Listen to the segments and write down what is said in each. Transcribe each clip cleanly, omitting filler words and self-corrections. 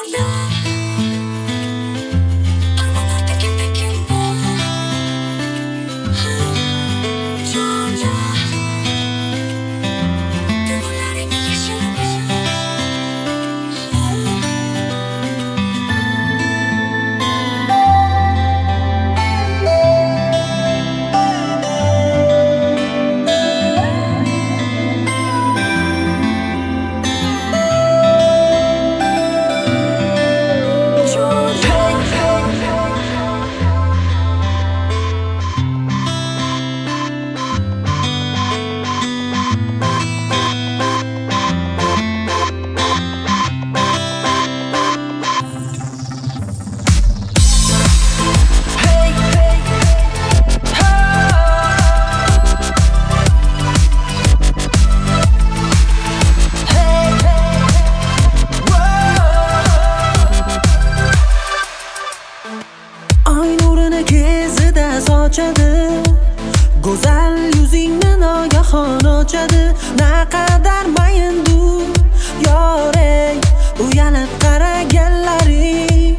Go'zal yuzingni nogahon ochadi. Naqadar mayindu yorey, uyalib qaraganlaring.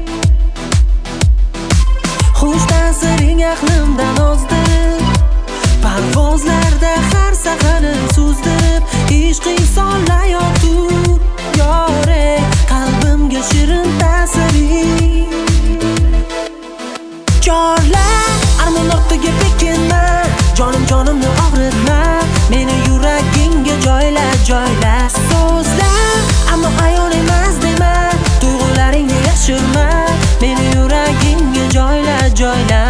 Xush ta'siring aqlimdan ozdi. Parvozlarda har sahani suzdirib, ishqing sollayotur yorey, qalbimga shirin ta'siring. Chorlar armon ortiga bekinma, jonimni og'ritma, meni yuragingga joyla. So'zlar ammo ayon emas dema, tuyg'ularingni yashirma, meni yuragingga joyla.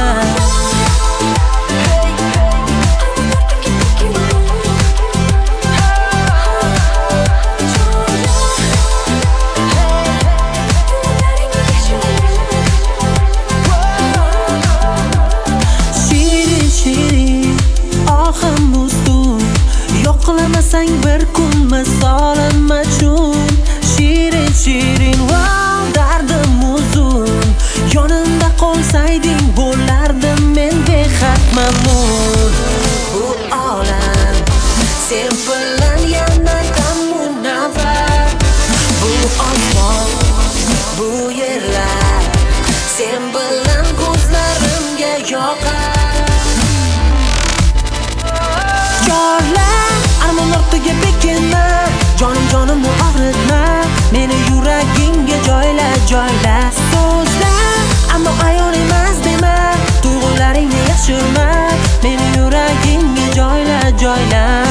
Yo'qlamasang bir kun misolim machun, shirin wow dardim uzun. Yonimda qolsayding bo'lardim men behad mamnun. Bu olam sen bilan yanada munavvar, bu osmon, bu yerlar sen bilan ko'zlarimga yoqar. Chorlar armon ortiga bekinma, jonimni og'ritma, meni yuragingga joyla. So'zlar ammo ayon emas dema, tuyg'ularingni yashirma, meni yuragingga joyla.